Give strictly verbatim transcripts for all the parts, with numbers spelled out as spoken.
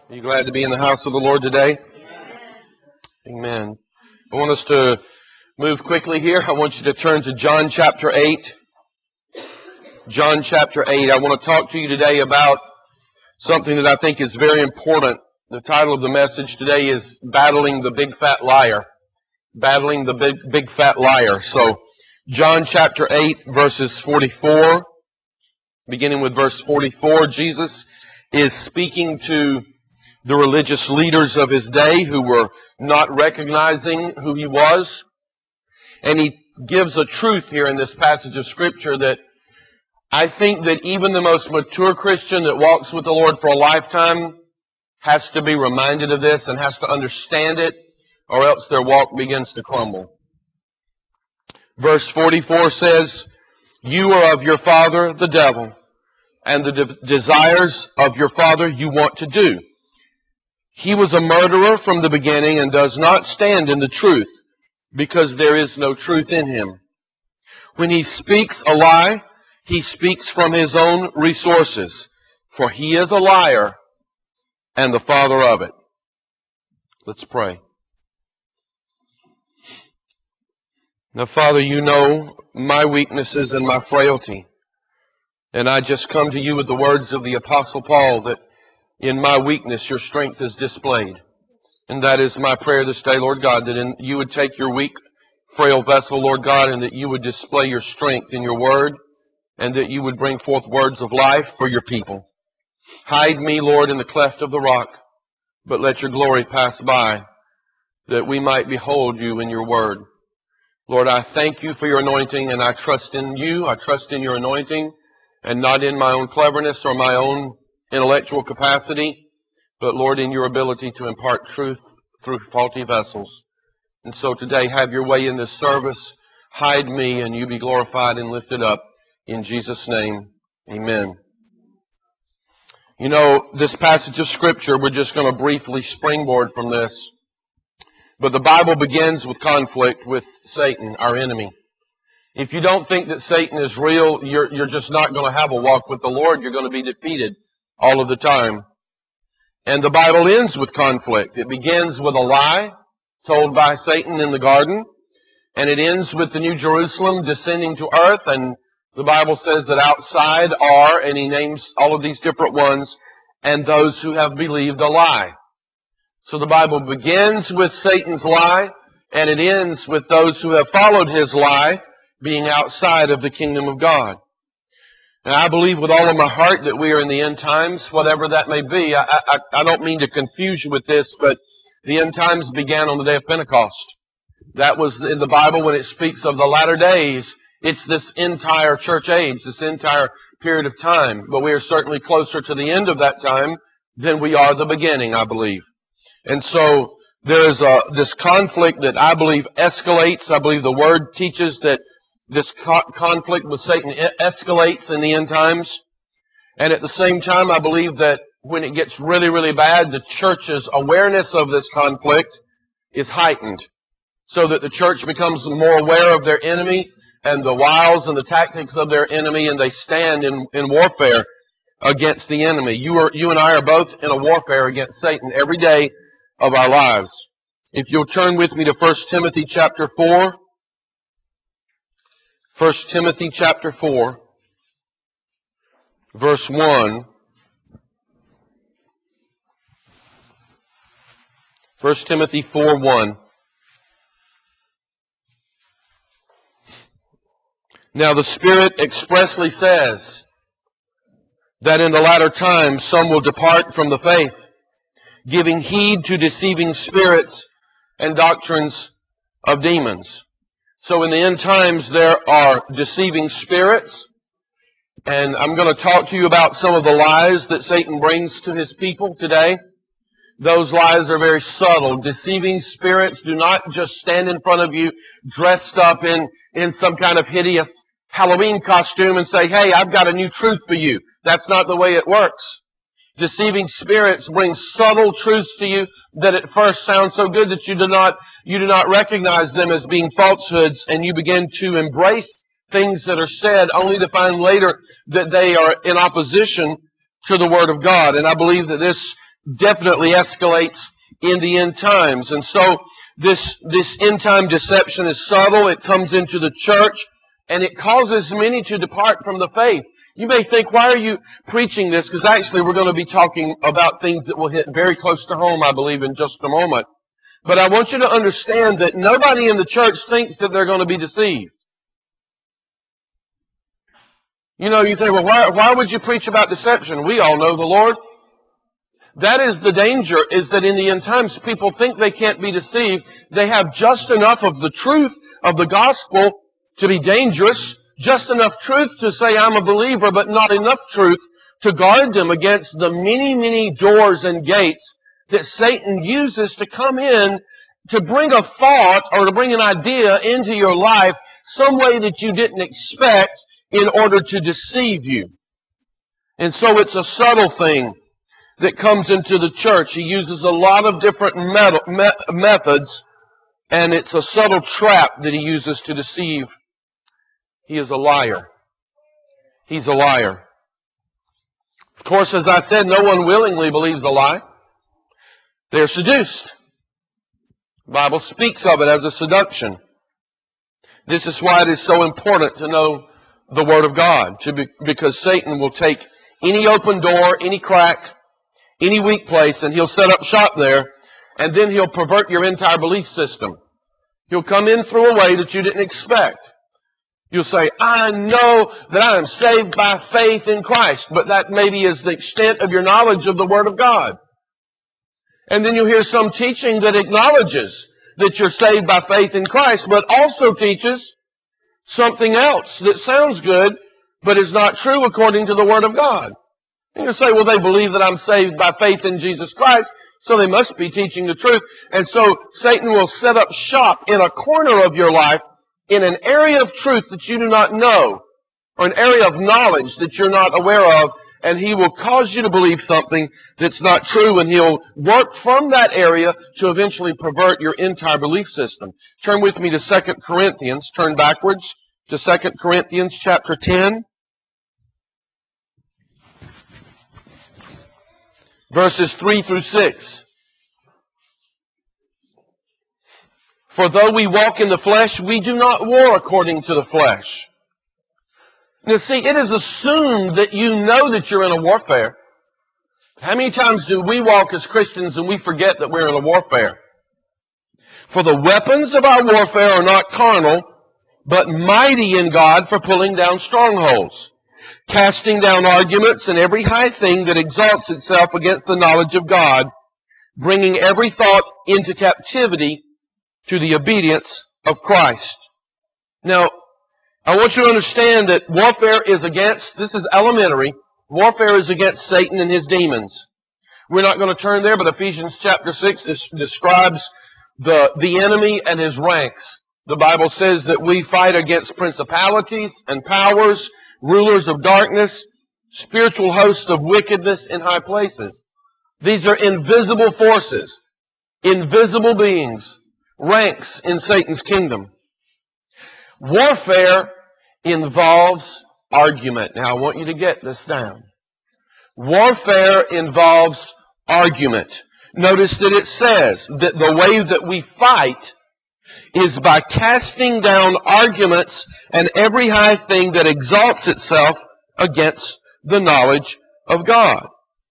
Are you glad to be in the house of the Lord today? Amen. I want us to move quickly here. I want you to turn to John chapter eight. John chapter eight. I want to talk to you today about something that I think is very important. The title of the message today is Battling the Big Fat Liar. Battling the Big, big Fat Liar. So, John chapter eight, verses forty-four. Beginning with verse forty-four, Jesus is speaking to the religious leaders of his day who were not recognizing who he was. And he gives a truth here in this passage of Scripture that I think that even the most mature Christian that walks with the Lord for a lifetime has to be reminded of this and has to understand it, or else their walk begins to crumble. Verse forty-four says, "You are of your father, the devil, and the de- desires of your father you want to do. He was a murderer from the beginning and does not stand in the truth, because there is no truth in him. When he speaks a lie, he speaks from his own resources, for he is a liar and the father of it." Let's pray. Now, Father, you know my weaknesses and my frailty. And I just come to you with the words of the Apostle Paul that in my weakness your strength is displayed. And that is my prayer this day, Lord God, that in, you would take your weak, frail vessel, Lord God, and that you would display your strength in your word, and that you would bring forth words of life for your people. Hide me, Lord, in the cleft of the rock, but let your glory pass by, that we might behold you in your word. Lord, I thank you for your anointing, and I trust in you. I trust in your anointing, and not in my own cleverness or my own intellectual capacity, but, Lord, in your ability to impart truth through faulty vessels. And so today, have your way in this service. Hide me, and you be glorified and lifted up. In Jesus' name, amen. You know, this passage of Scripture, we're just going to briefly springboard from this. But the Bible begins with conflict with Satan, our enemy. If you don't think that Satan is real, you're, you're just not going to have a walk with the Lord. You're going to be defeated all of the time. And the Bible ends with conflict. It begins with a lie told by Satan in the garden, and it ends with the New Jerusalem descending to earth, and the Bible says that outside are, and he names all of these different ones, and those who have believed a lie. So the Bible begins with Satan's lie, and it ends with those who have followed his lie being outside of the kingdom of God. And I believe with all of my heart that we are in the end times, whatever that may be. I, I, I don't mean to confuse you with this, but the end times began on the day of Pentecost. That was in the Bible when it speaks of the latter days. It's this entire church age, this entire period of time. But we are certainly closer to the end of that time than we are the beginning, I believe. And so there's a, this conflict that I believe escalates. I believe the Word teaches that this co- conflict with Satan escalates in the end times. And at the same time, I believe that when it gets really, really bad, the church's awareness of this conflict is heightened, so that the church becomes more aware of their enemy and the wiles and the tactics of their enemy, and they stand in, in warfare against the enemy. You are, you and I are both in a warfare against Satan every day of our lives. If you'll turn with me to First Timothy chapter four. First Timothy chapter four, verse one. First Timothy four, one. "Now the Spirit expressly says that in the latter times some will depart from the faith, giving heed to deceiving spirits and doctrines of demons." So in the end times there are deceiving spirits, and I'm going to talk to you about some of the lies that Satan brings to his people today. Those lies are very subtle. Deceiving spirits do not just stand in front of you dressed up in, in some kind of hideous Halloween costume and say, "Hey, I've got a new truth for you." That's not the way it works. Deceiving spirits bring subtle truths to you that at first sound so good that you do not, you do not recognize them as being falsehoods, and you begin to embrace things that are said only to find later that they are in opposition to the Word of God. And I believe that this definitely escalates in the end times. And so this, this end time deception is subtle. It comes into the church and it causes many to depart from the faith. You may think, why are you preaching this? Because actually we're going to be talking about things that will hit very close to home, I believe, in just a moment. But I want you to understand that nobody in the church thinks that they're going to be deceived. You know, you think, well, why, why would you preach about deception? We all know the Lord. That is the danger, is that in the end times, people think they can't be deceived. They have just enough of the truth of the gospel to be dangerous, just enough truth to say I'm a believer, but not enough truth to guard them against the many, many doors and gates that Satan uses to come in to bring a thought or to bring an idea into your life some way that you didn't expect in order to deceive you. And so it's a subtle thing that comes into the church. He uses a lot of different met- me- methods, and it's a subtle trap that he uses to deceive. He is a liar. He's a liar. Of course, as I said, no one willingly believes a lie. They're seduced. The Bible speaks of it as a seduction. This is why it is so important to know the Word of God, to be, because Satan will take any open door, any crack, any weak place, and he'll set up shop there, and then he'll pervert your entire belief system. He'll come in through a way that you didn't expect. You'll say, I know that I am saved by faith in Christ, but that maybe is the extent of your knowledge of the Word of God. And then you'll hear some teaching that acknowledges that you're saved by faith in Christ, but also teaches something else that sounds good, but is not true according to the Word of God. And you'll say, well, they believe that I'm saved by faith in Jesus Christ, so they must be teaching the truth. And so Satan will set up shop in a corner of your life in an area of truth that you do not know, or an area of knowledge that you're not aware of, and he will cause you to believe something that's not true, and he'll work from that area to eventually pervert your entire belief system. Turn with me to Second Corinthians. Turn backwards to Second Corinthians chapter ten. Verses three through six. For though we walk in the flesh, we do not war according to the flesh. Now see, it is assumed that you know that you're in a warfare. How many times do we walk as Christians and we forget that we're in a warfare? For the weapons of our warfare are not carnal, but mighty in God for pulling down strongholds, casting down arguments and every high thing that exalts itself against the knowledge of God, bringing every thought into captivity to the obedience of Christ. Now, I want you to understand that warfare is against, this is elementary, warfare is against Satan and his demons. We're not going to turn there, but Ephesians chapter six describes the, the enemy and his ranks. The Bible says that we fight against principalities and powers, rulers of darkness, spiritual hosts of wickedness in high places. These are invisible forces, invisible beings, ranks in Satan's kingdom. Warfare involves argument. Now, I want you to get this down. Warfare involves argument. Notice that it says that the way that we fight is by casting down arguments and every high thing that exalts itself against the knowledge of God.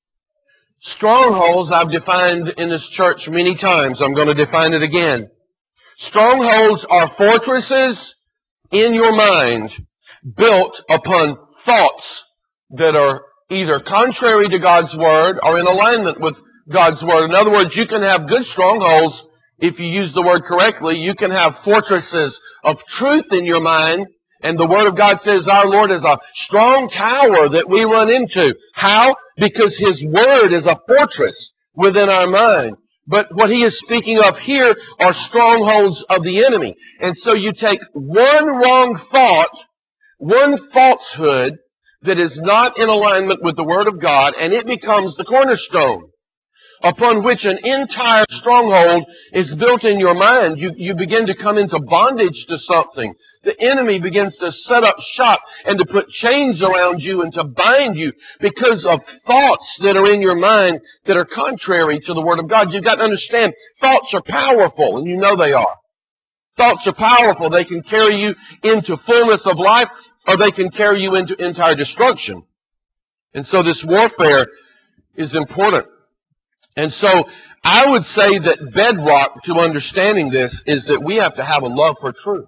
Strongholds I've defined in this church many times. I'm going to define it again. Strongholds are fortresses in your mind built upon thoughts that are either contrary to God's Word or in alignment with God's Word. In other words, you can have good strongholds if you use the word correctly. You can have fortresses of truth in your mind, and the Word of God says our Lord is a strong tower that we run into. How? Because His Word is a fortress within our mind. But what he is speaking of here are strongholds of the enemy. And so you take one wrong thought, one falsehood that is not in alignment with the Word of God, and it becomes the cornerstone. upon which an entire stronghold is built in your mind. You, you begin to come into bondage to something. The enemy begins to set up shop and to put chains around you and to bind you because of thoughts that are in your mind that are contrary to the Word of God. You've got to understand, thoughts are powerful, and you know they are. Thoughts are powerful. They can carry you into fullness of life, or they can carry you into entire destruction. And so this warfare is important. And so I would say that bedrock to understanding this is that we have to have a love for truth.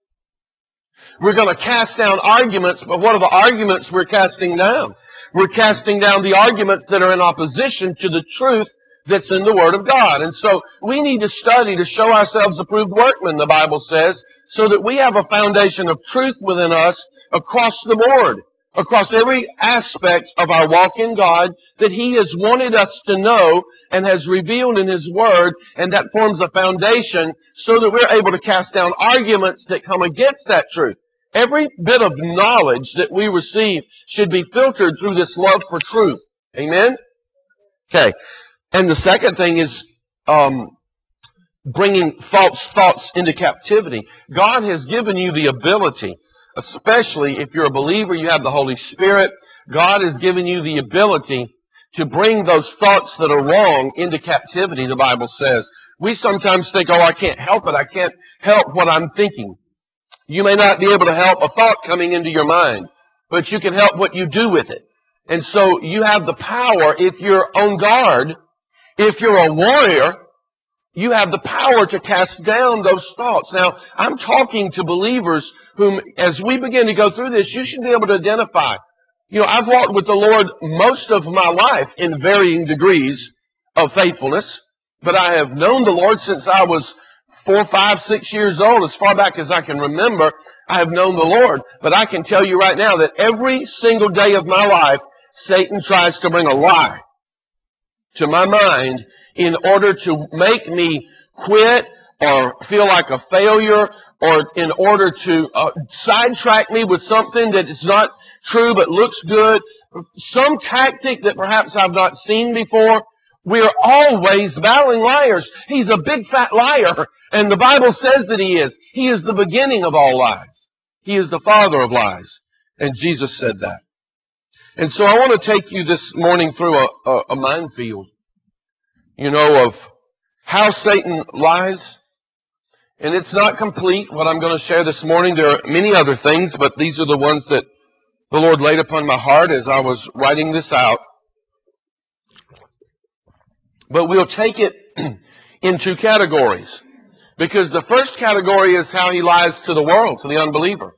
We're going to cast down arguments, but what are the arguments we're casting down? We're casting down the arguments that are in opposition to the truth that's in the Word of God. And so we need to study to show ourselves approved workmen, the Bible says, so that we have a foundation of truth within us across the board, across every aspect of our walk in God that He has wanted us to know and has revealed in His Word, and that forms a foundation so that we're able to cast down arguments that come against that truth. Every bit of knowledge that we receive should be filtered through this love for truth. Amen? Okay. And the second thing is um, bringing false thoughts into captivity. God has given you the ability, especially if you're a believer, you have the Holy Spirit. God has given you the ability to bring those thoughts that are wrong into captivity, the Bible says. We sometimes think, oh, I can't help it. I can't help what I'm thinking. You may not be able to help a thought coming into your mind, but you can help what you do with it. And so you have the power, if you're on guard, if you're a warrior, you have the power to cast down those thoughts. Now, I'm talking to believers whom, as we begin to go through this, you should be able to identify. You know, I've walked with the Lord most of my life in varying degrees of faithfulness, but I have known the Lord since I was four, five, six years old. As far back as I can remember, I have known the Lord. But I can tell you right now that every single day of my life, Satan tries to bring a lie to my mind in order to make me quit or feel like a failure, or in order to uh, sidetrack me with something that is not true but looks good, some tactic that perhaps I've not seen before. We're always battling liars. He's a big fat liar, and the Bible says that he is. He is the beginning of all lies. He is the father of lies, and Jesus said that. And so I want to take you this morning through a, a, a minefield, you know, of how Satan lies. And it's not complete, what I'm going to share this morning. There are many other things, but these are the ones that the Lord laid upon my heart as I was writing this out. But we'll take it in two categories. Because the first category is how he lies to the world, to the unbeliever.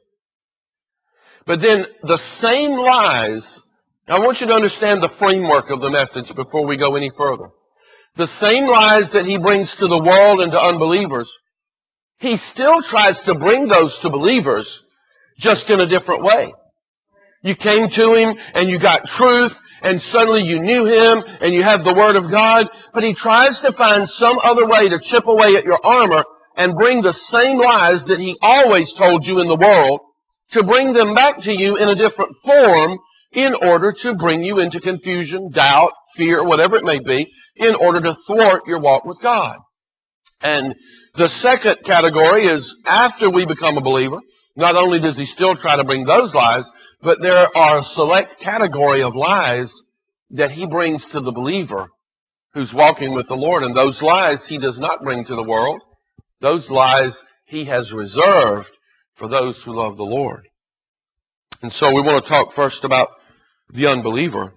But then the same lies, I want you to understand the framework of the message before we go any further. The same lies that he brings to the world and to unbelievers, he still tries to bring those to believers, just in a different way. You came to him and you got truth, and suddenly you knew him and you have the Word of God, but he tries to find some other way to chip away at your armor and bring the same lies that he always told you in the world, to bring them back to you in a different form in order to bring you into confusion, doubt, fear, whatever it may be, in order to thwart your walk with God. And the second category is after we become a believer, not only does he still try to bring those lies, but there are a select category of lies that he brings to the believer who's walking with the Lord. And those lies he does not bring to the world. Those lies he has reserved for those who love the Lord. And so we want to talk first about the unbeliever.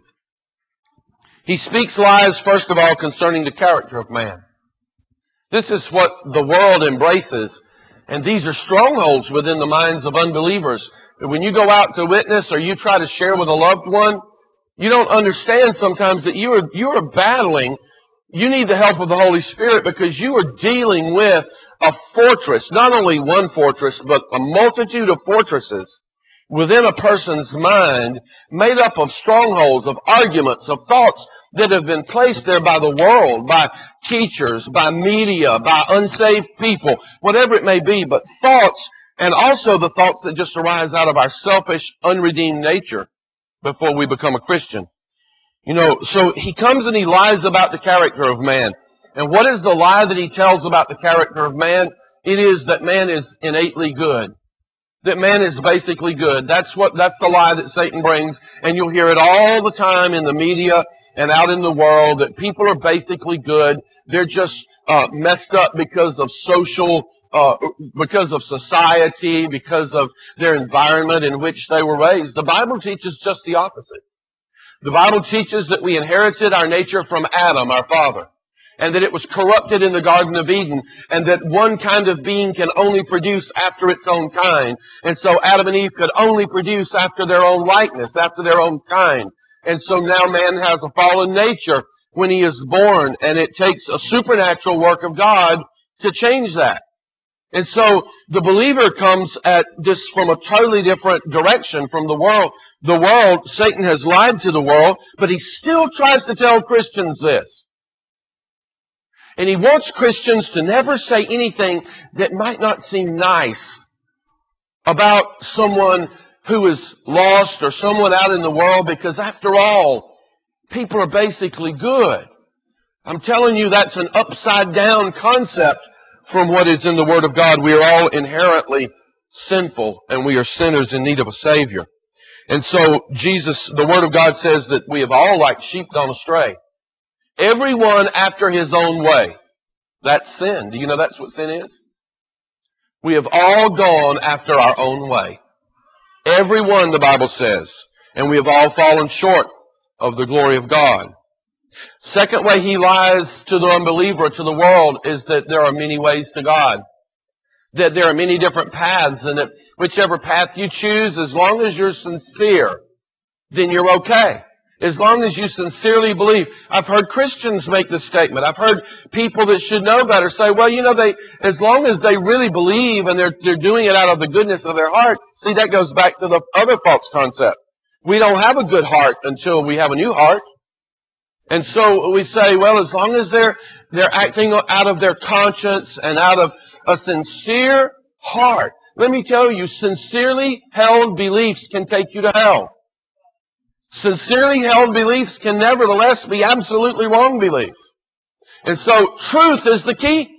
He speaks lies, first of all, concerning the character of man. This is what the world embraces, and these are strongholds within the minds of unbelievers. When you go out to witness or you try to share with a loved one, you don't understand sometimes that you are, you are battling. You need the help of the Holy Spirit because you are dealing with a fortress, not only one fortress, but a multitude of fortresses within a person's mind, made up of strongholds, of arguments, of thoughts that have been placed there by the world, by teachers, by media, by unsaved people, whatever it may be, but thoughts, and also the thoughts that just arise out of our selfish, unredeemed nature before we become a Christian. You know, so he comes and he lies about the character of man. And what is the lie that he tells about the character of man? It is that man is innately good. That man is basically good. That's what, that's the lie that Satan brings. And you'll hear it all the time in the media and out in the world, that people are basically good. They're just uh, messed up because of social, uh, because of society, because of their environment in which they were raised. The Bible teaches just the opposite. The Bible teaches that we inherited our nature from Adam, our father, and that it was corrupted in the Garden of Eden, and that one kind of being can only produce after its own kind. And so Adam and Eve could only produce after their own likeness, after their own kind. And so now man has a fallen nature when he is born, and it takes a supernatural work of God to change that. And so the believer comes at this from a totally different direction from the world. The world, Satan has lied to the world, but he still tries to tell Christians this. And he wants Christians to never say anything that might not seem nice about someone who is lost or someone out in the world, because after all, people are basically good. I'm telling you, that's an upside down concept from what is in the Word of God. We are all inherently sinful, and we are sinners in need of a Savior. And so Jesus, the Word of God says that we have all like sheep gone astray. Everyone after his own way. That's sin. Do you know that's what sin is? We have all gone after our own way. Everyone, the Bible says. And we have all fallen short of the glory of God. Second way he lies to the unbeliever, to the world, is that there are many ways to God. That there are many different paths, and that whichever path you choose, as long as you're sincere, then you're okay. As long as you sincerely believe. I've heard Christians make this statement. I've heard people that should know better say, well, you know, they, as long as they really believe and they're, they're doing it out of the goodness of their heart. See, that goes back to the other false concept. We don't have a good heart until we have a new heart. And so we say, well, as long as they're, they're acting out of their conscience and out of a sincere heart. Let me tell you, sincerely held beliefs can take you to hell. Sincerely held beliefs can nevertheless be absolutely wrong beliefs. And so truth is the key.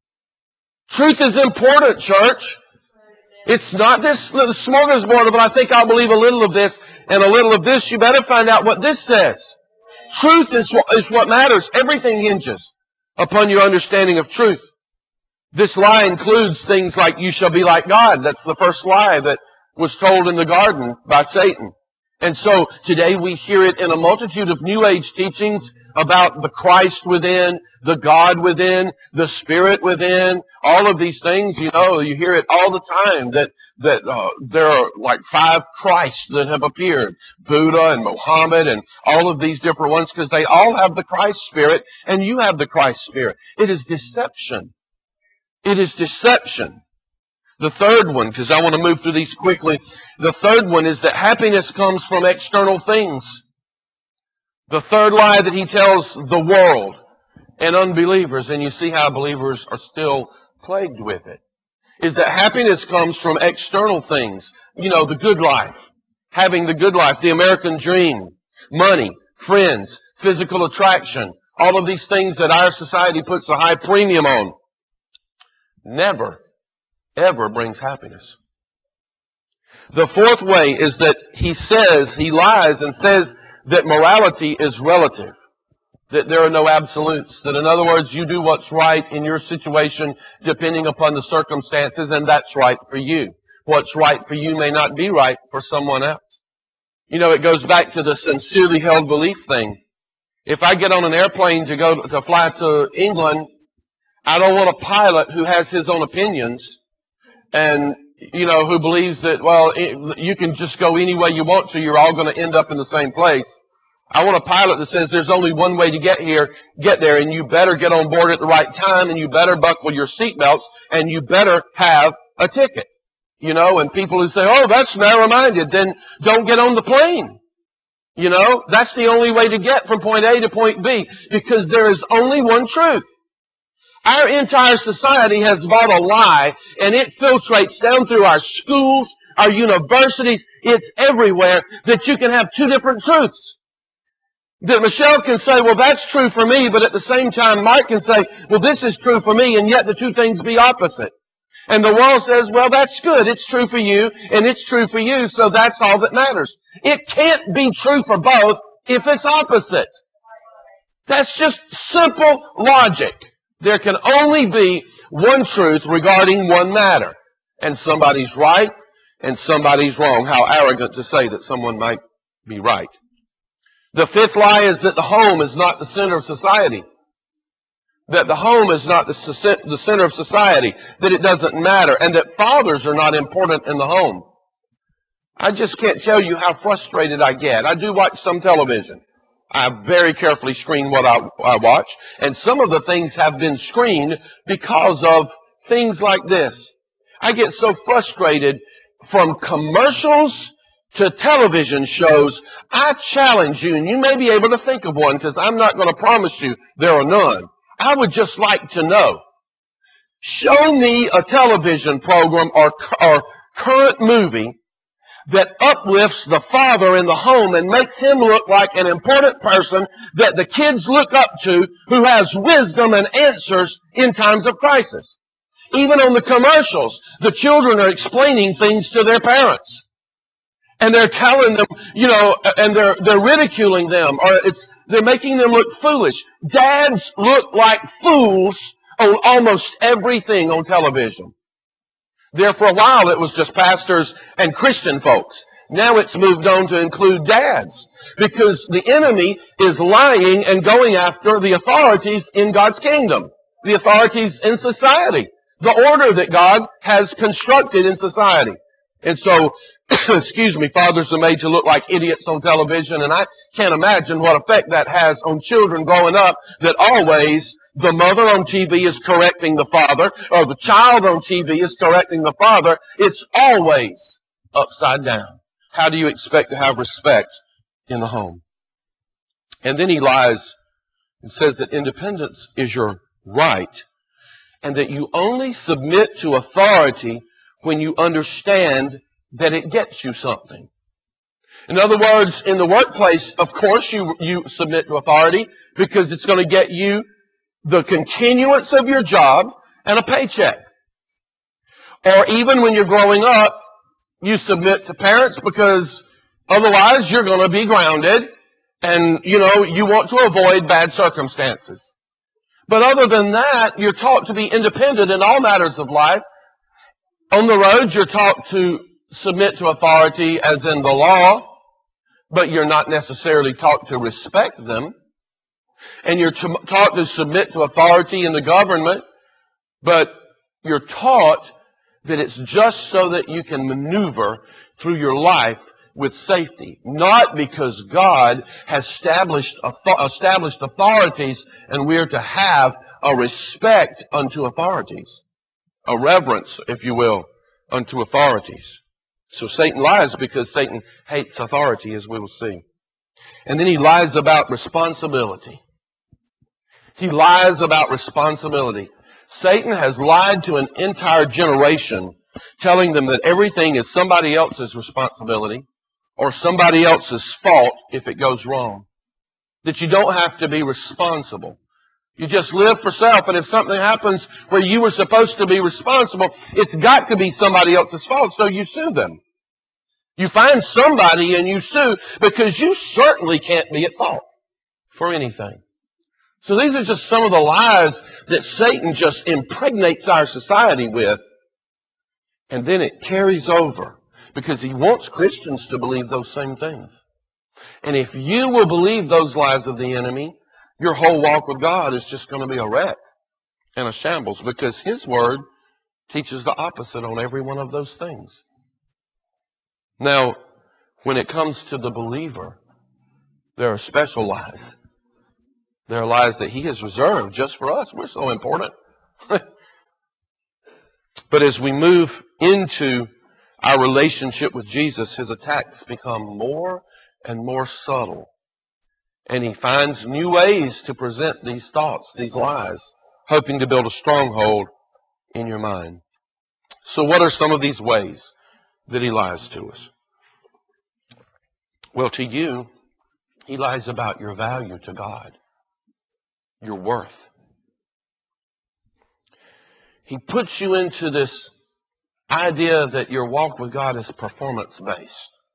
Truth is important, church. It's not this little smorgasbord of, I think I'll believe a little of this and a little of this. You better find out what this says. Truth is what, is what matters. Everything hinges upon your understanding of truth. This lie includes things like you shall be like God. That's the first lie that was told in the garden by Satan. And so today we hear it in a multitude of New Age teachings about the Christ within, the God within, the Spirit within, all of these things. You know, you hear it all the time that that uh, there are like five Christs that have appeared, Buddha and Muhammad and all of these different ones, because they all have the Christ Spirit and you have the Christ Spirit. It is deception. It is deception. The third one, because I want to move through these quickly, the third one is that happiness comes from external things. The third lie that he tells the world and unbelievers, and you see how believers are still plagued with it, is that happiness comes from external things. You know, the good life, having the good life, the American dream, money, friends, physical attraction, all of these things that our society puts a high premium on. Never ever brings happiness. The fourth way is that he says, he lies and says that morality is relative. That there are no absolutes. That in other words, you do what's right in your situation depending upon the circumstances, and that's right for you. What's right for you may not be right for someone else. You know, it goes back to the sincerely held belief thing. If I get on an airplane to go to fly to England, I don't want a pilot who has his own opinions and, you know, who believes that, well, it, you can just go any way you want to, you're all going to end up in the same place. I want a pilot that says there's only one way to get here, get there, and you better get on board at the right time, and you better buckle your seatbelts, and you better have a ticket. You know, and people who say, oh, that's narrow-minded, then don't get on the plane. You know, that's the only way to get from point A to point B, because there is only one truth. Our entire society has bought a lie, and it filtrates down through our schools, our universities. It's everywhere that you can have two different truths. That Michelle can say, well, that's true for me, but at the same time, Mike can say, well, this is true for me, and yet the two things be opposite. And the world says, well, that's good. It's true for you, and it's true for you, so that's all that matters. It can't be true for both if it's opposite. That's just simple logic. There can only be one truth regarding one matter. And somebody's right, and somebody's wrong. How arrogant to say that someone might be right. The fifth lie is that the home is not the center of society. That the home is not the, the center of society. That it doesn't matter. And that fathers are not important in the home. I just can't tell you how frustrated I get. I do watch some television. I very carefully screen what I, I watch. And some of the things have been screened because of things like this. I get so frustrated from commercials to television shows. I challenge you, and you may be able to think of one because I'm not going to promise you there are none. I would just like to know. Show me a television program or, or current movie that uplifts the father in the home and makes him look like an important person that the kids look up to, who has wisdom and answers in times of crisis. Even on the commercials, the children are explaining things to their parents. And they're telling them, you know, and they're they're ridiculing them, or it's they're making them look foolish. Dads look like fools on almost everything on television. There for a while it was just pastors and Christian folks. Now it's moved on to include dads, because the enemy is lying and going after the authorities in God's kingdom, the authorities in society, the order that God has constructed in society. And so, excuse me, fathers are made to look like idiots on television, and I can't imagine what effect that has on children growing up, that always the mother on T V is correcting the father, or the child on T V is correcting the father. It's always upside down. How do you expect to have respect in the home? And then he lies and says that independence is your right, and that you only submit to authority when you understand that it gets you something. In other words, in the workplace, of course you, you submit to authority because it's going to get you the continuance of your job and a paycheck. Or even when you're growing up, you submit to parents because otherwise you're going to be grounded, and, you know, you want to avoid bad circumstances. But other than that, you're taught to be independent in all matters of life. On the road, you're taught to submit to authority as in the law, but you're not necessarily taught to respect them. And you're t- taught to submit to authority in the government, but you're taught that it's just so that you can maneuver through your life with safety, not because God has established, established authorities, and we're to have a respect unto authorities. A reverence, if you will, unto authorities. So Satan lies because Satan hates authority, as we will see. And then he lies about responsibility. He lies about responsibility. Satan has lied to an entire generation, telling them that everything is somebody else's responsibility or somebody else's fault if it goes wrong. That you don't have to be responsible. You just live for self, and if something happens where you were supposed to be responsible, it's got to be somebody else's fault, so you sue them. You find somebody and you sue because you certainly can't be at fault for anything. So these are just some of the lies that Satan just impregnates our society with, and then it carries over because he wants Christians to believe those same things. And if you will believe those lies of the enemy, your whole walk with God is just going to be a wreck and a shambles, because his word teaches the opposite on every one of those things. Now, when it comes to the believer, there are special lies. There are lies that he has reserved just for us. We're so important. But as we move into our relationship with Jesus, his attacks become more and more subtle. And he finds new ways to present these thoughts, these lies, hoping to build a stronghold in your mind. So what are some of these ways that he lies to us? Well, to you, He lies about your value to God, your worth. He puts you into this idea that your walk with God is performance-based.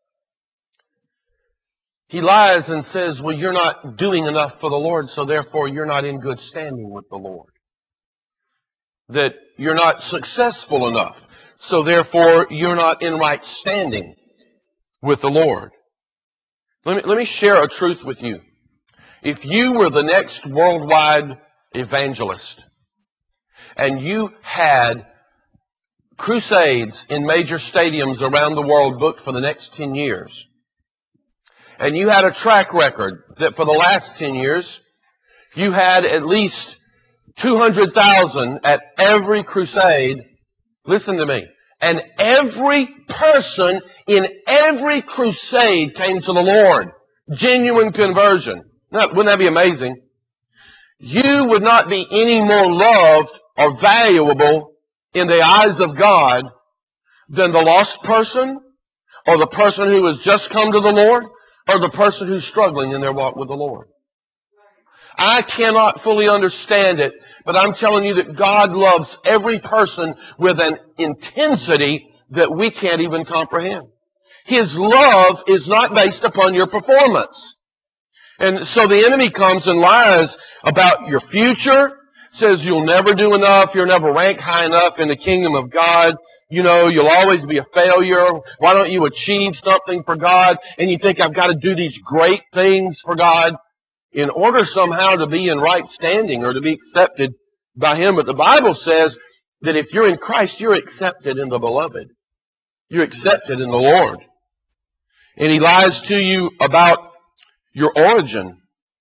He lies and says, well, you're not doing enough for the Lord, so therefore you're not in good standing with the Lord. That you're not successful enough, so therefore you're not in right standing with the Lord. Let me, let me share a truth with you. If you were the next worldwide evangelist and you had crusades in major stadiums around the world booked for the next ten years, and you had a track record that for the last ten years, you had at least two hundred thousand at every crusade, listen to me, and every person in every crusade came to the Lord. Genuine conversion. Now, wouldn't that be amazing? You would not be any more loved or valuable in the eyes of God than the lost person, or the person who has just come to the Lord, or the person who's struggling in their walk with the Lord. I cannot fully understand it, but I'm telling you that God loves every person with an intensity that we can't even comprehend. His love is not based upon your performance. And so the enemy comes and lies about your future, says you'll never do enough, you'll never rank high enough in the kingdom of God. You know, you'll always be a failure. Why don't you achieve something for God? And you think, I've got to do these great things for God in order somehow to be in right standing or to be accepted by Him. But the Bible says that if you're in Christ, you're accepted in the beloved. You're accepted in the Lord. And He lies to you about your origin.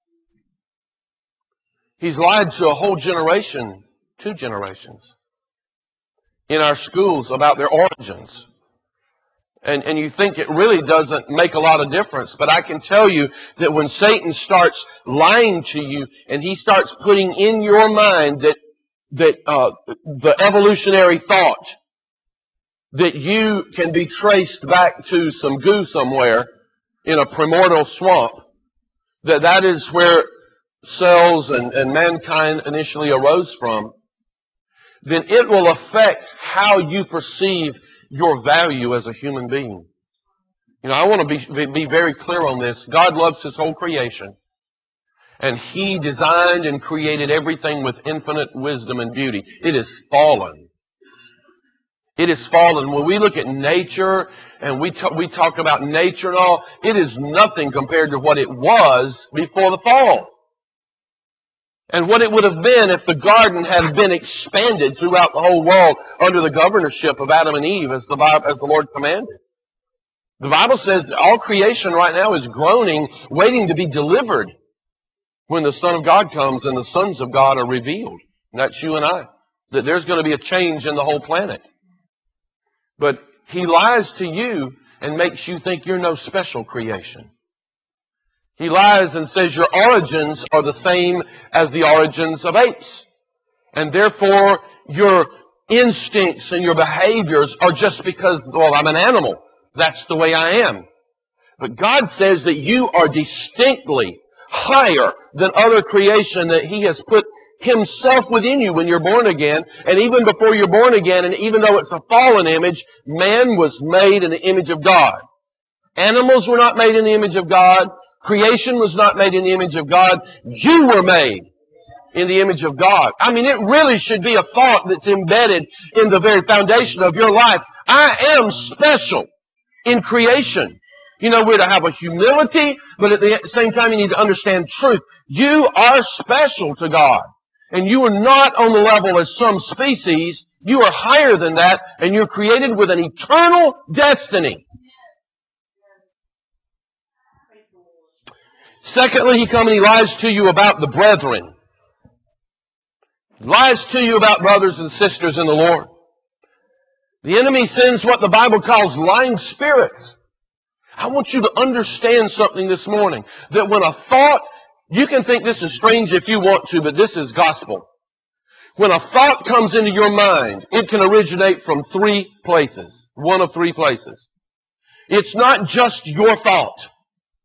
He's lied to a whole generation, two generations, in our schools about their origins. And, and you think it really doesn't make a lot of difference. But I can tell you that when Satan starts lying to you and he starts putting in your mind that, that uh, the evolutionary thought that you can be traced back to some goo somewhere in a primordial swamp, that that is where cells and, and mankind initially arose from, then it will affect how you perceive your value as a human being. You know, I want to be, be very clear on this. God loves His whole creation. And He designed and created everything with infinite wisdom and beauty. It is fallen. It is fallen. When we look at nature and we talk, we talk about nature and all, it is nothing compared to what it was before the fall. And what it would have been if the garden had been expanded throughout the whole world under the governorship of Adam and Eve as the Bible, as the Lord commanded. The Bible says that all creation right now is groaning, waiting to be delivered when the Son of God comes and the sons of God are revealed. And that's you and I. That there's going to be a change in the whole planet. But he lies to you and makes you think you're no special creation. He lies and says your origins are the same as the origins of apes. And therefore, your instincts and your behaviors are just because, well, I'm an animal. That's the way I am. But God says that you are distinctly higher than other creation, that He has put Himself within you when you're born again. And even before you're born again, and even though it's a fallen image, man was made in the image of God. Animals were not made in the image of God. Creation was not made in the image of God. You were made in the image of God. I mean, it really should be a thought that's embedded in the very foundation of your life. I am special in creation. You know, we're to have a humility, but at the same time you need to understand truth. You are special to God. And you are not on the level as some species. You are higher than that, and you're created with an eternal destiny. Secondly, he comes and he lies to you about the brethren. He lies to you about brothers and sisters in the Lord. The enemy sends what the Bible calls lying spirits. I want you to understand something this morning. That when a thought, you can think this is strange if you want to, but this is gospel. When a thought comes into your mind, it can originate from three places. One of three places. It's not just your thought.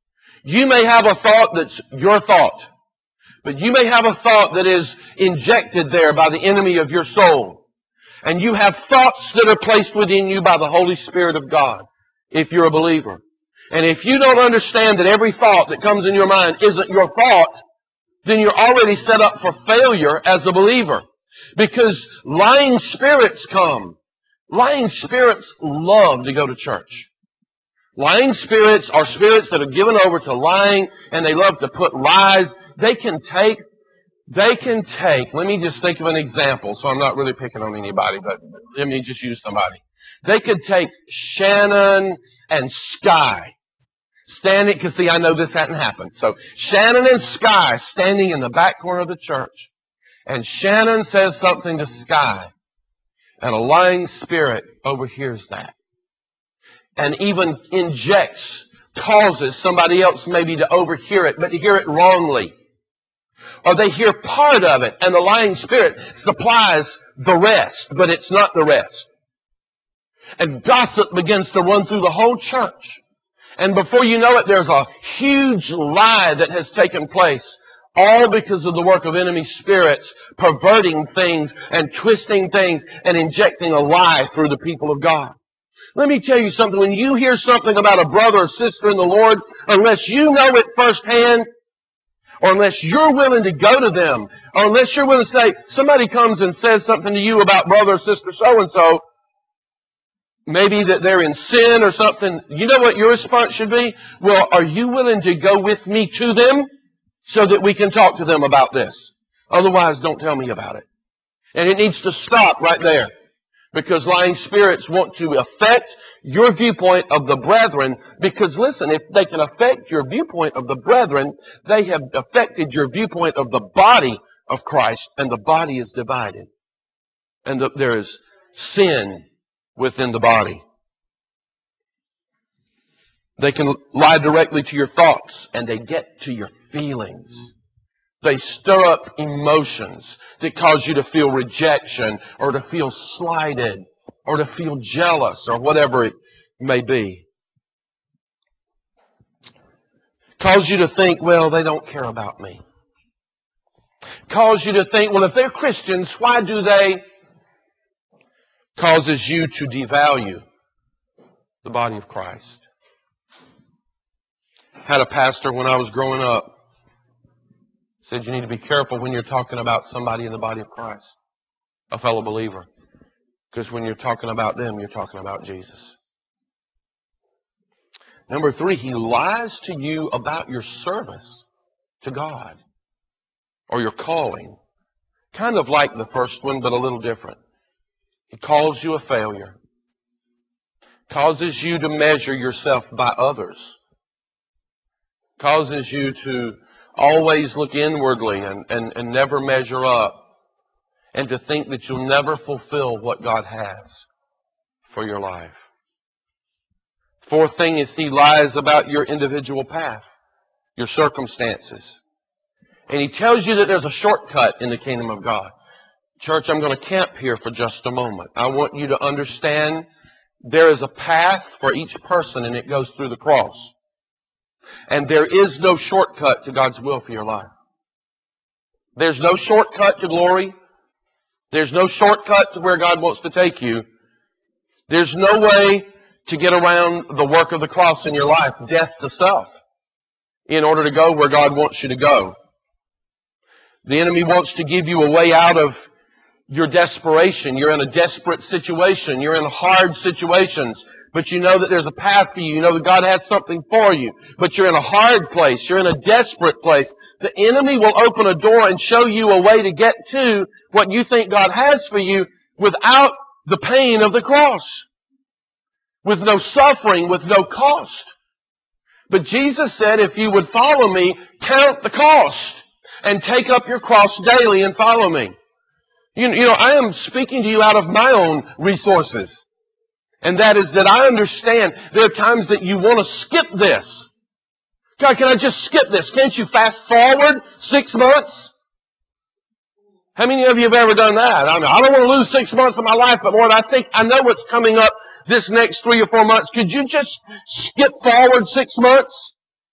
You may have a thought that's your thought, but you may have a thought that is injected there by the enemy of your soul. And you have thoughts that are placed within you by the Holy Spirit of God, if you're a believer. And if you don't understand that every thought that comes in your mind isn't your thought, then you're already set up for failure as a believer. Because lying spirits come. Lying spirits love to go to church. Lying spirits are spirits that are given over to lying, and they love to put lies. They can take, they can take, let me just think of an example, so I'm not really picking on anybody, but let me just use somebody. They could take Shannon and Sky standing, because see, I know this hadn't happened. So Shannon and Sky standing in the back corner of the church, and Shannon says something to Sky, and a lying spirit overhears that. And even injects, causes somebody else maybe to overhear it, but to hear it wrongly. Or they hear part of it, and the lying spirit supplies the rest, but it's not the rest. And gossip begins to run through the whole church. And before you know it, there's a huge lie that has taken place, all because of the work of enemy spirits, perverting things and twisting things and injecting a lie through the people of God. Let me tell you something. When you hear something about a brother or sister in the Lord, unless you know it firsthand, or unless you're willing to go to them, or unless you're willing to say, somebody comes and says something to you about brother or sister so-and-so, maybe that they're in sin or something, you know what your response should be? Well, are you willing to go with me to them so that we can talk to them about this? Otherwise, don't tell me about it. And it needs to stop right there. Because lying spirits want to affect your viewpoint of the brethren. Because listen, if they can affect your viewpoint of the brethren, they have affected your viewpoint of the body of Christ. And the body is divided. And the, there is sin within the body. They can lie directly to your thoughts, and they get to your feelings. They stir up emotions that cause you to feel rejection or to feel slighted or to feel jealous or whatever it may be. Cause you to think, well, they don't care about me. Cause you to think, well, if they're Christians, why do they? Causes you to devalue the body of Christ. Had a pastor when I was growing up said you need to be careful when you're talking about somebody in the body of Christ, a fellow believer. Because when you're talking about them, you're talking about Jesus. Number three, he lies to you about your service to God or your calling. Kind of like the first one, but a little different. He calls you a failure. Causes you to measure yourself by others. Causes you to always look inwardly and, and, and never measure up. And to think that you'll never fulfill what God has for your life. Fourth thing is he lies about your individual path, your circumstances. And he tells you that there's a shortcut in the kingdom of God. Church, I'm going to camp here for just a moment. I want you to understand there is a path for each person, and it goes through the cross. And there is no shortcut to God's will for your life. There's no shortcut to glory. There's no shortcut to where God wants to take you. There's no way to get around the work of the cross in your life, death to self, in order to go where God wants you to go. The enemy wants to give you a way out of your desperation. You're in a desperate situation. You're in hard situations. But you know that there's a path for you. You know that God has something for you. But you're in a hard place. You're in a desperate place. The enemy will open a door and show you a way to get to what you think God has for you without the pain of the cross. With no suffering, with no cost. But Jesus said, if you would follow me, count the cost and take up your cross daily and follow me. You, you know, I am speaking to you out of my own resources. And that is that I understand there are times that you want to skip this. God, can I just skip this? Can't you fast forward six months? How many of you have ever done that? I mean, I don't want to lose six months of my life, but Lord, I think I know what's coming up this next three or four months. Could you just skip forward six months?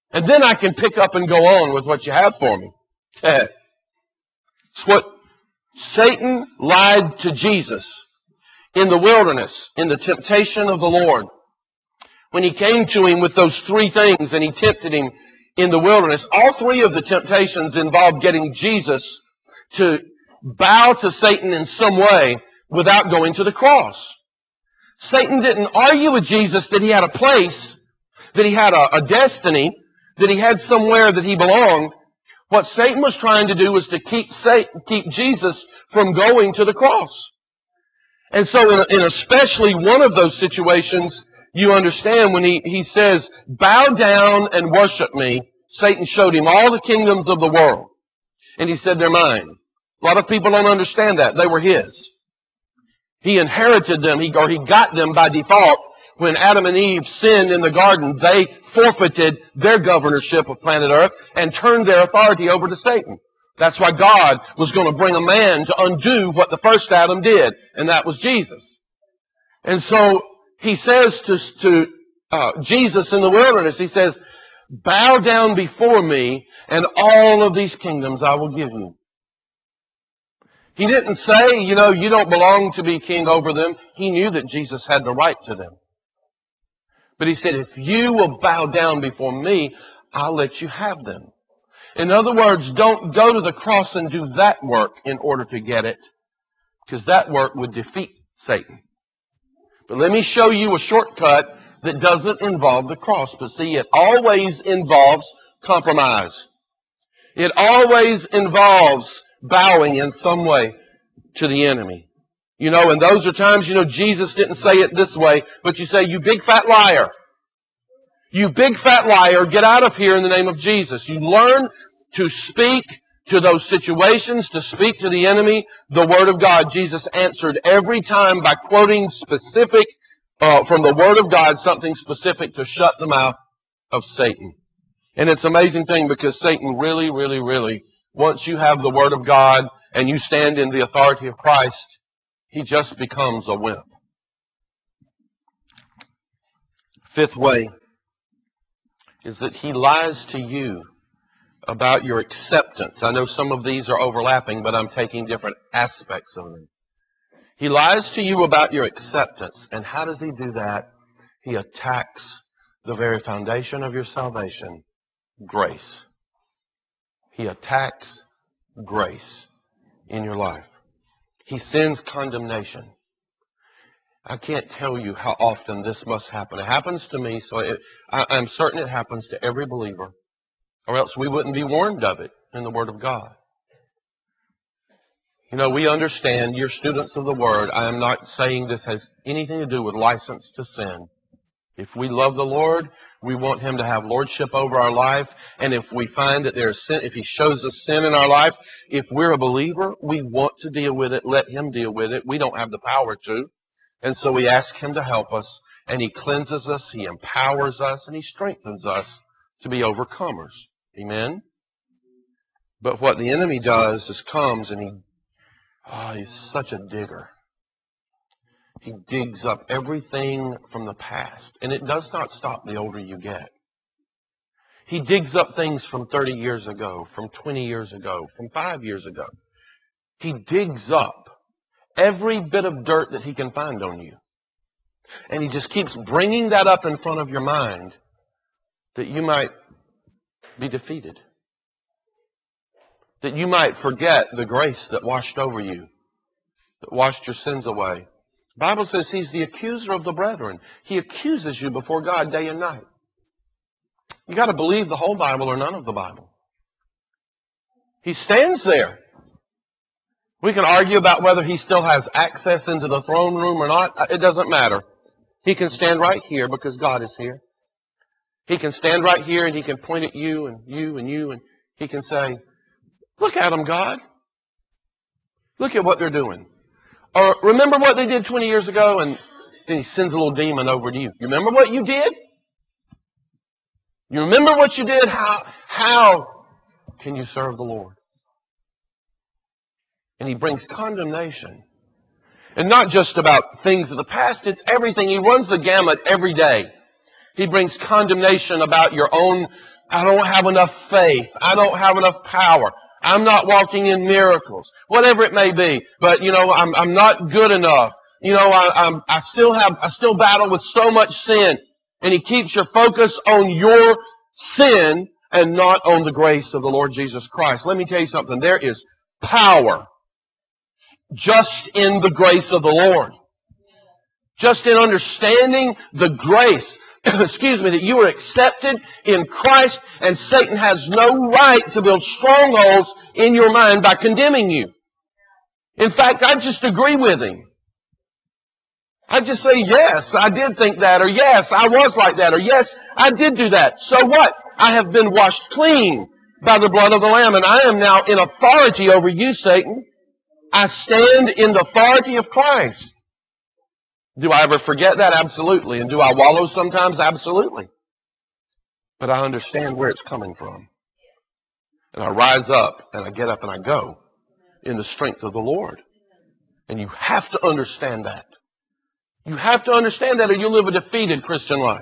And then I can pick up and go on with what you have for me. It's what Satan lied to Jesus in the wilderness, in the temptation of the Lord. When he came to him with those three things and he tempted him in the wilderness, all three of the temptations involved getting Jesus to bow to Satan in some way without going to the cross. Satan didn't argue with Jesus that he had a place, that he had a, a destiny, that he had somewhere that he belonged. What Satan was trying to do was to keep Satan, keep Jesus from going to the cross. And so in, in especially one of those situations, you understand when he, he says, bow down and worship me, Satan showed him all the kingdoms of the world. And he said, they're mine. A lot of people don't understand that. They were his. He inherited them, he, or he got them by default. When Adam and Eve sinned in the garden, they forfeited their governorship of planet Earth and turned their authority over to Satan. That's why God was going to bring a man to undo what the first Adam did, and that was Jesus. And so he says to, to uh, Jesus in the wilderness, he says, bow down before me, and all of these kingdoms I will give you. He didn't say, you know, you don't belong to be king over them. He knew that Jesus had the right to them. But he said, if you will bow down before me, I'll let you have them. In other words, don't go to the cross and do that work in order to get it, because that work would defeat Satan. But let me show you a shortcut that doesn't involve the cross. But see, it always involves compromise. It always involves bowing in some way to the enemy. You know, and those are times, you know, Jesus didn't say it this way, but you say, you big fat liar. You big fat liar, get out of here in the name of Jesus. You learn to speak to those situations, to speak to the enemy, the Word of God. Jesus answered every time by quoting specific, uh, from the Word of God, something specific to shut the mouth of Satan. And it's an amazing thing because Satan really, really, really, once you have the Word of God and you stand in the authority of Christ, he just becomes a wimp. Fifth way is that he lies to you about your acceptance. I know some of these are overlapping, but I'm taking different aspects of them. He lies to you about your acceptance. And how does he do that? He attacks the very foundation of your salvation, grace. He attacks grace in your life. He sends condemnation. I can't tell you how often this must happen. It happens to me, so it, I, I'm certain it happens to every believer, or else we wouldn't be warned of it in the Word of God. You know, we understand, you're students of the Word. I am not saying this has anything to do with license to sin. If we love the Lord, we want Him to have lordship over our life. And if we find that there's sin, if He shows us sin in our life, if we're a believer, we want to deal with it. Let Him deal with it. We don't have the power to. And so we ask Him to help us. And He cleanses us, He empowers us, and He strengthens us to be overcomers. Amen? But what the enemy does is comes and he, oh, he's such a digger. He digs up everything from the past. And it does not stop the older you get. He digs up things from thirty years ago, from twenty years ago, from five years ago. He digs up every bit of dirt that he can find on you. And he just keeps bringing that up in front of your mind that you might be defeated. That you might forget the grace that washed over you, that washed your sins away. The Bible says he's the accuser of the brethren. He accuses you before God day and night. You got to believe the whole Bible or none of the Bible. He stands there. We can argue about whether he still has access into the throne room or not. It doesn't matter. He can stand right here because God is here. He can stand right here and he can point at you and you and you and he can say, look at them, God. Look at what they're doing. Or remember what they did twenty years ago, and then he sends a little demon over to you. You remember what you did? You remember what you did? How, how can you serve the Lord? And he brings condemnation. And not just about things of the past, it's everything. He runs the gamut every day. He brings condemnation about your own I don't have enough faith. I don't have enough power. I'm not walking in miracles. Whatever it may be. But, you know, I'm, I'm not good enough. You know, I, I'm, I still have, I still battle with so much sin. And He keeps your focus on your sin and not on the grace of the Lord Jesus Christ. Let me tell you something. There is power just in the grace of the Lord. Just in understanding the grace, excuse me, that you are accepted in Christ, and Satan has no right to build strongholds in your mind by condemning you. In fact, I just agree with him. I just say, yes, I did think that, or yes, I was like that, or yes, I did do that. So what? I have been washed clean by the blood of the Lamb, and I am now in authority over you, Satan. I stand in the authority of Christ. Do I ever forget that? Absolutely. And do I wallow sometimes? Absolutely. But I understand where it's coming from. And I rise up, and I get up, and I go in the strength of the Lord. And you have to understand that. You have to understand that, or you'll live a defeated Christian life.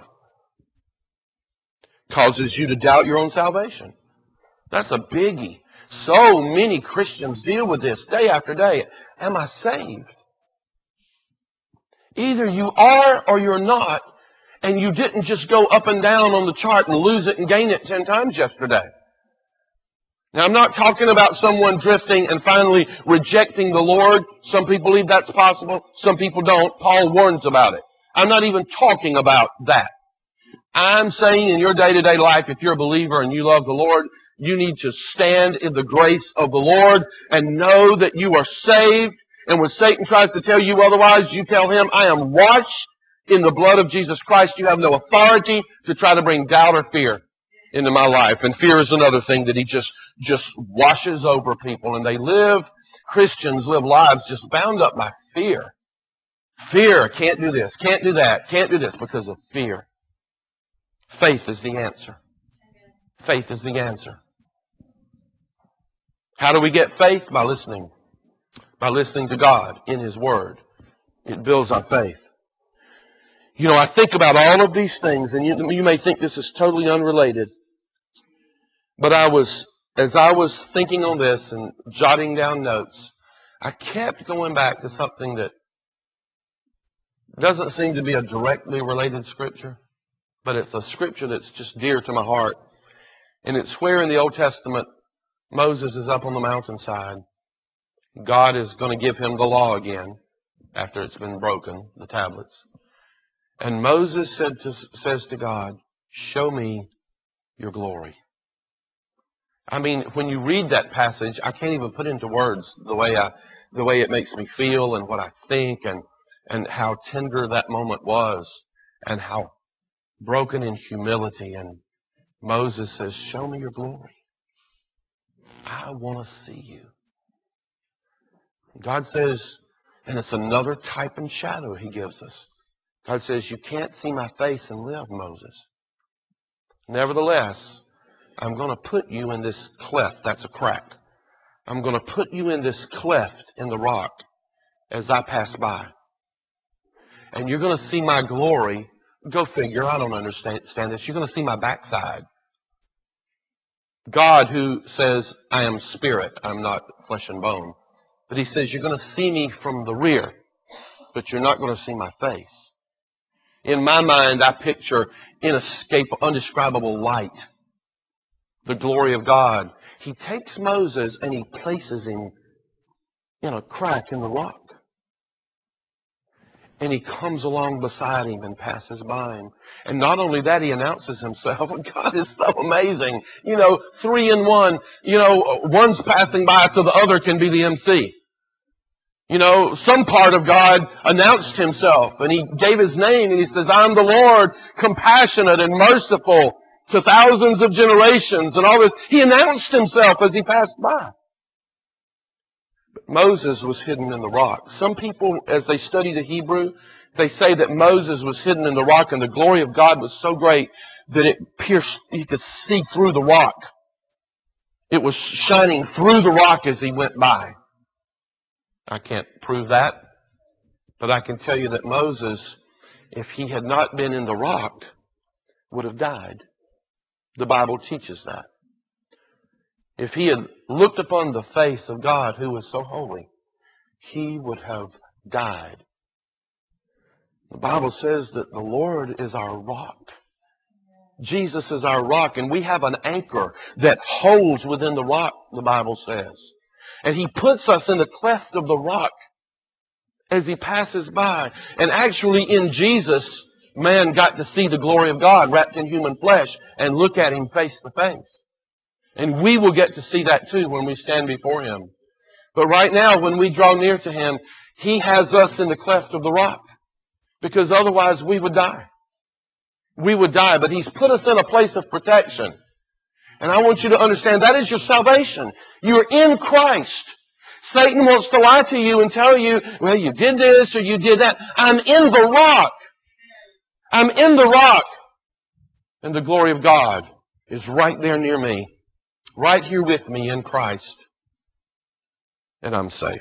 Causes you to doubt your own salvation. That's a biggie. So many Christians deal with this day after day. Am I saved? Either you are or you're not, and you didn't just go up and down on the chart and lose it and gain it ten times yesterday. Now, I'm not talking about someone drifting and finally rejecting the Lord. Some people believe that's possible. Some people don't. Paul warns about it. I'm not even talking about that. I'm saying in your day-to-day life, if you're a believer and you love the Lord, you need to stand in the grace of the Lord and know that you are saved. And when Satan tries to tell you otherwise, you tell him, I am washed in the blood of Jesus Christ. You have no authority to try to bring doubt or fear into my life. And fear is another thing that he just, just washes over people. And they live, Christians live lives just bound up by fear. Fear, can't do this, can't do that, can't do this because of fear. Faith is the answer. Faith is the answer. How do we get faith? By listening. By listening to God in His Word. It builds our faith. You know, I think about all of these things, and you, you may think this is totally unrelated. But I was, as I was thinking on this and jotting down notes, I kept going back to something that doesn't seem to be a directly related scripture, but it's a scripture that's just dear to my heart. And it's where in the Old Testament Moses is up on the mountainside. God is going to give him the law again after it's been broken, the tablets. And Moses said to, says to God, show me your glory. I mean, when you read that passage, I can't even put into words the way I, the way it makes me feel and what I think and, and how tender that moment was and how broken in humility. And Moses says, show me your glory. I want to see you. God says, and it's another type and shadow He gives us. God says, you can't see my face and live, Moses. Nevertheless, I'm going to put you in this cleft. That's a crack. I'm going to put you in this cleft in the rock as I pass by. And you're going to see my glory. Go figure. I don't understand this. You're going to see my backside. God, who says, I am spirit. I'm not flesh and bone. But He says, you're going to see me from the rear, but you're not going to see my face. In my mind, I picture inescapable, undescribable light. The glory of God. He takes Moses and He places him in a crack in the rock. And He comes along beside him and passes by him. And not only that, He announces Himself. God is so amazing. You know, three in one. You know, one's passing by so the other can be the M C. You know, some part of God announced Himself. And He gave His name. And He says, I'm the Lord, compassionate and merciful to thousands of generations. And all this. He announced Himself as He passed by. Moses was hidden in the rock. Some people, as they study the Hebrew, they say that Moses was hidden in the rock and the glory of God was so great that it pierced, he could see through the rock. It was shining through the rock as he went by. I can't prove that, but I can tell you that Moses, if he had not been in the rock, would have died. The Bible teaches that. If he had looked upon the face of God who was so holy, he would have died. The Bible says that the Lord is our rock. Jesus is our rock, and we have an anchor that holds within the rock, the Bible says. And he puts us in the cleft of the rock as he passes by. And actually in Jesus, man got to see the glory of God wrapped in human flesh and look at him face to face. And we will get to see that too when we stand before him. But right now, when we draw near to him, he has us in the cleft of the rock. Because otherwise we would die. We would die, but he's put us in a place of protection. And I want you to understand that is your salvation. You're in Christ. Satan wants to lie to you and tell you, well, you did this or you did that. I'm in the rock. I'm in the rock. And the glory of God is right there near me. Right here with me in Christ. And I'm safe.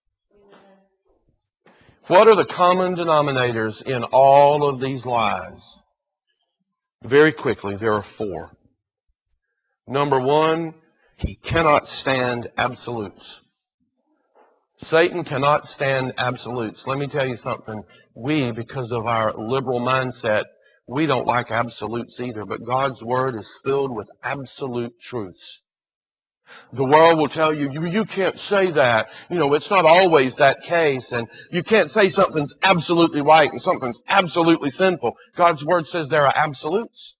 What are the common denominators in all of these lies? Very quickly, there are four. Number one, he cannot stand absolutes. Satan cannot stand absolutes. Let me tell you something. We, because of our liberal mindset, we don't like absolutes either. But God's Word is filled with absolute truths. The world will tell you, you, you can't say that. You know, it's not always that case. And you can't say something's absolutely right and something's absolutely sinful. God's Word says there are absolutes.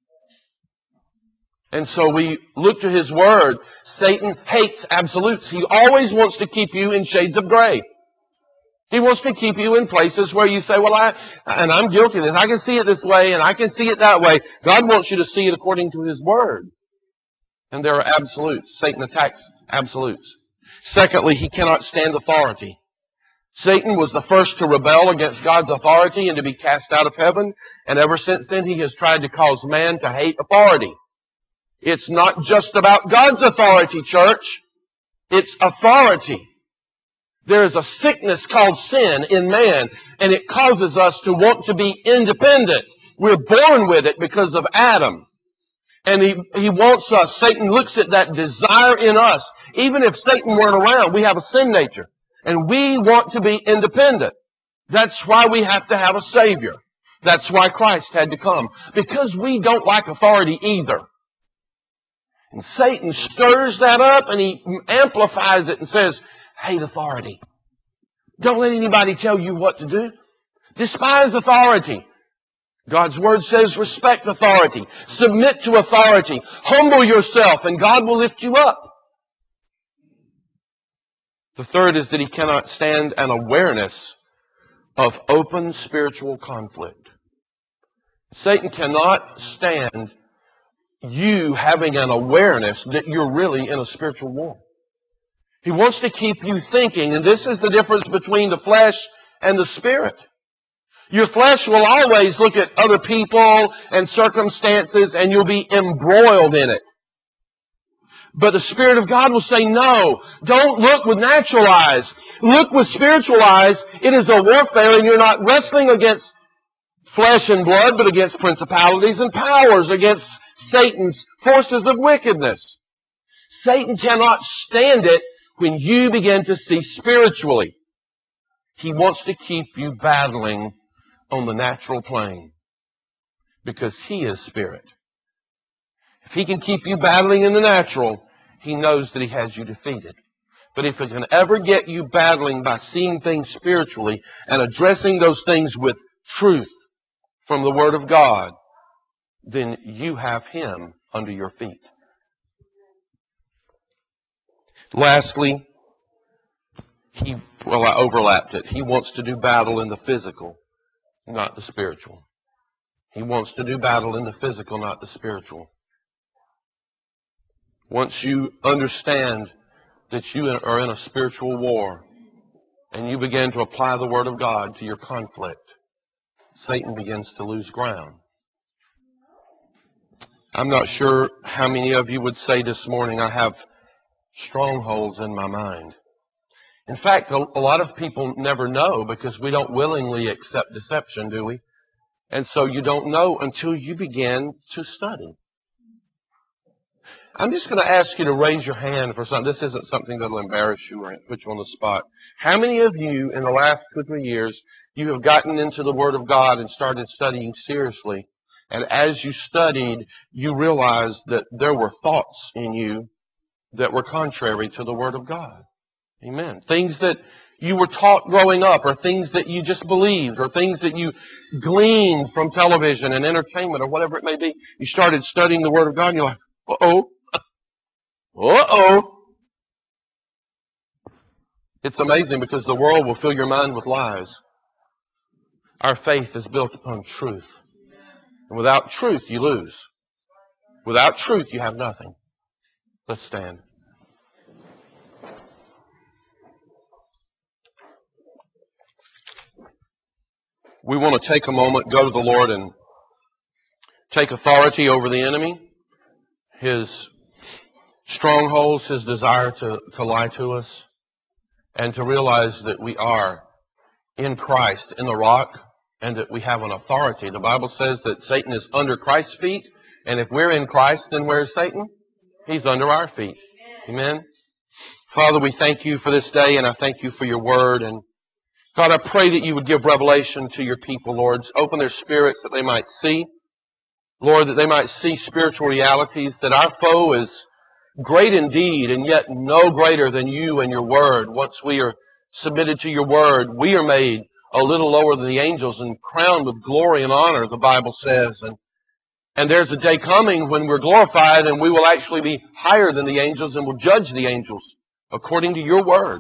And so we look to His Word. Satan hates absolutes. He always wants to keep you in shades of gray. He wants to keep you in places where you say, well, I, and I'm guilty of this. I can see it this way and I can see it that way. God wants you to see it according to His Word. And there are absolutes. Satan attacks absolutes. Secondly, he cannot stand authority. Satan was the first to rebel against God's authority and to be cast out of heaven. And ever since then, he has tried to cause man to hate authority. It's not just about God's authority, church. It's authority. There is a sickness called sin in man, and it causes us to want to be independent. We're born with it because of Adam. And he, he wants us, Satan looks at that desire in us. Even if Satan weren't around, we have a sin nature. And we want to be independent. That's why we have to have a Savior. That's why Christ had to come. Because we don't like authority either. And Satan stirs that up and he amplifies it and says, hate authority. Don't let anybody tell you what to do. Despise authority. God's Word says respect authority. Submit to authority. Humble yourself and God will lift you up. The third is that he cannot stand an awareness of open spiritual conflict. Satan cannot stand you having an awareness that you're really in a spiritual war. He wants to keep you thinking, and this is the difference between the flesh and the spirit. Your flesh will always look at other people and circumstances and you'll be embroiled in it. But the Spirit of God will say, no, don't look with natural eyes. Look with spiritual eyes. It is a warfare and you're not wrestling against flesh and blood, but against principalities and powers, against Satan's forces of wickedness. Satan cannot stand it when you begin to see spiritually. He wants to keep you battling on the natural plane because he is spirit. If he can keep you battling in the natural, he knows that he has you defeated. But if he can ever get you battling by seeing things spiritually and addressing those things with truth from the Word of God, then you have him under your feet. Lastly, he, well, I overlapped it. He wants to do battle in the physical, not the spiritual. He wants to do battle in the physical, not the spiritual. Once you understand that you are in a spiritual war and you begin to apply the Word of God to your conflict, Satan begins to lose ground. I'm not sure how many of you would say this morning, I have strongholds in my mind. In fact, a lot of people never know because we don't willingly accept deception, do we? And so you don't know until you begin to study. I'm just going to ask you to raise your hand for something. This isn't something that will embarrass you or put you on the spot. How many of you in the last two or three years, you have gotten into the Word of God and started studying seriously? And as you studied, you realized that there were thoughts in you that were contrary to the Word of God. Amen. Things that you were taught growing up, or things that you just believed, or things that you gleaned from television and entertainment, or whatever it may be. You started studying the Word of God, and you're like, uh-oh, uh-oh. It's amazing because the world will fill your mind with lies. Our faith is built upon truth. And without truth, you lose. Without truth, you have nothing. Let's stand. We want to take a moment, go to the Lord, and take authority over the enemy, his strongholds, his desire to, to lie to us, and to realize that we are in Christ, in the rock, and that we have an authority. The Bible says that Satan is under Christ's feet, and if we're in Christ, then where's Satan? He's under our feet. Amen? Father, we thank you for this day, and I thank you for your word, and God, I pray that you would give revelation to your people, Lord. Open their spirits that they might see. Lord, that they might see spiritual realities, that our foe is great indeed, and yet no greater than you and your word. Once we are submitted to your word, we are made a little lower than the angels and crowned with glory and honor, the Bible says. And, and there's a day coming when we're glorified and we will actually be higher than the angels and will judge the angels according to your word.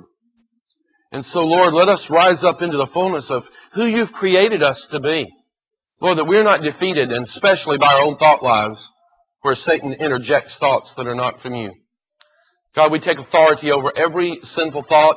And so, Lord, let us rise up into the fullness of who you've created us to be. Lord, that we're not defeated, and especially by our own thought lives, where Satan interjects thoughts that are not from you. God, we take authority over every sinful thought.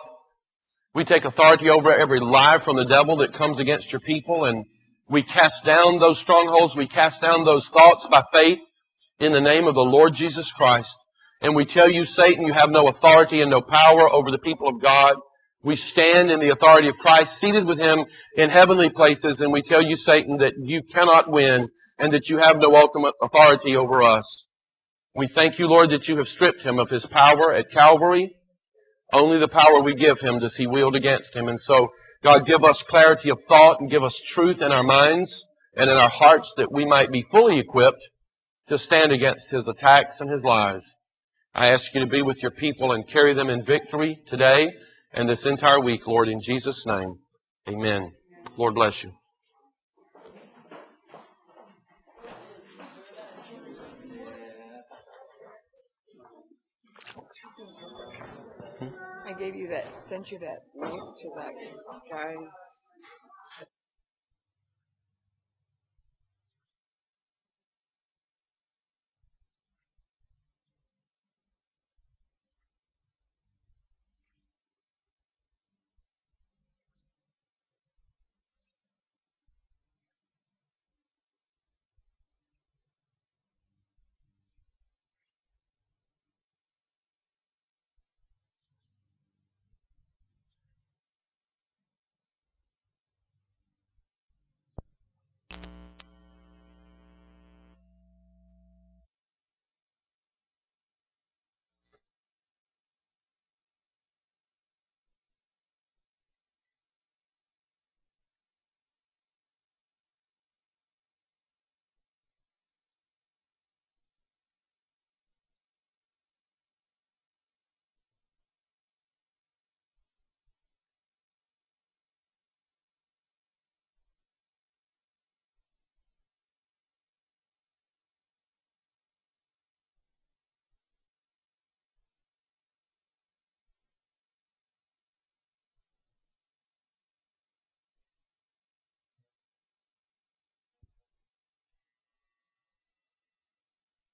We take authority over every lie from the devil that comes against your people, and we cast down those strongholds. We cast down those thoughts by faith in the name of the Lord Jesus Christ. And we tell you, Satan, you have no authority and no power over the people of God. We stand in the authority of Christ, seated with him in heavenly places, and we tell you, Satan, that you cannot win and that you have no ultimate authority over us. We thank you, Lord, that you have stripped him of his power at Calvary. Only the power we give him does he wield against him. And so, God, give us clarity of thought and give us truth in our minds and in our hearts that we might be fully equipped to stand against his attacks and his lies. I ask you to be with your people and carry them in victory today and this entire week, Lord, in Jesus' name. Amen. Lord bless you. I gave you that, sent you that link to that guy.